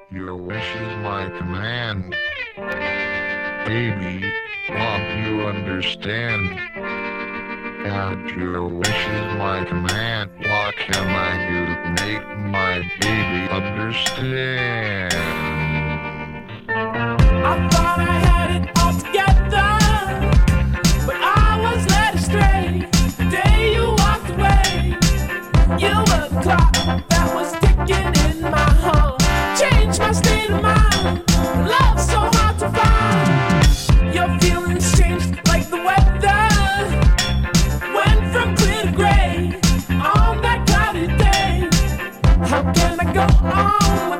Your wish is my command. Baby, won't you understand? And your wish is my command. What can I do to make my baby understand? I thought I had it all together, but I was led astray. The day you walked away, you were the clock that was ticking in my heart. Changed my state of mind. Love so hard to find. Your feelings changed like the weather. Went from clear to gray on that cloudy day. How can I go on